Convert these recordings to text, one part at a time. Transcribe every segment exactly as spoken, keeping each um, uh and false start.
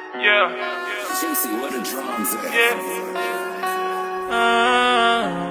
Yeah. Juicy, where the drums at? Yeah. Uh,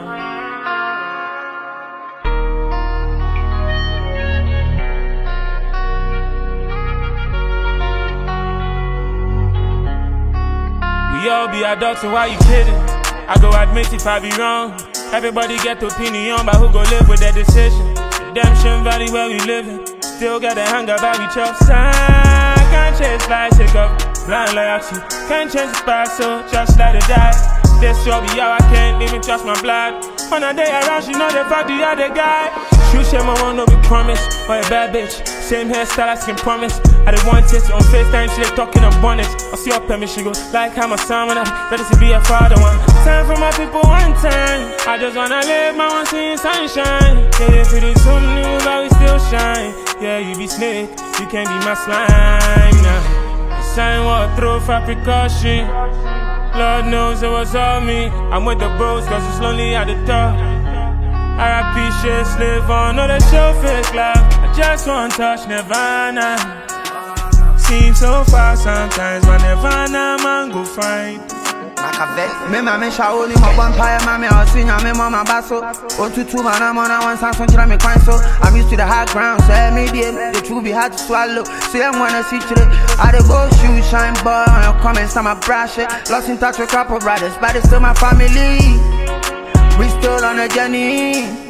We all be adults, so why you kidding? I go admit if I be wrong. Everybody get opinion about who go live with their decision. Redemption Valley where we living. Still got a hunger about we chop sign. Can't chase lies, take up blind loyalty. Can't change the past, so just let it die. This will be how I can't even trust my blood. On a day around, she know they fuck the other guy. Shoot shame, I want no be promise. Or a bad bitch, same hairstyle, I can promise. I didn't want it on FaceTime, she they talking on bonnets. I see her permit, she go like I'm a son when I'm ready to be a father one. Time for my people one time. I just wanna live my one seeing sunshine. Yeah, if it is something new, but we still shine. Yeah, you be snake, you can't be my slime now. The sign what throw for precaution. Lord knows it was all me. I'm with the bros cause it's lonely at the top. R I P shit, slave on, no they show fake love. I just want touch Nirvana. Seems so far sometimes, but Nirvana man go find. Me mama shaoli mo vampire mama osinya me mama baso o tutu mana mona one sanson tira me kwan so I'm used to the high ground so medium the truth be hard to swallow say I wanna see today I dey go shoot shine boy on your comments I'm a brush it lost in touch with couple brothers but it's still my family we still on a journey.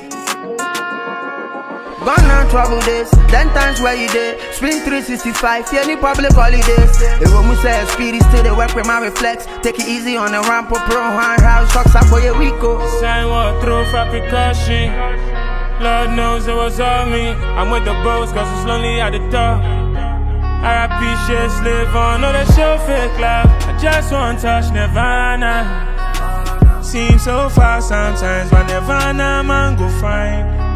Gone on trouble days, then times where you did. Spring three sixty-five, any public holidays. It will say speedy, still they work with my reflex. Take it easy on the ramp, pro hand house, shocks up for your Rico. Sign what through for precaution. Lord knows it was all me. I'm with the bros, cause it's lonely at the top. R I P shit, slave on, no they show fake love. I just want touch Nirvana. Seems so far sometimes, but Nirvana man go find.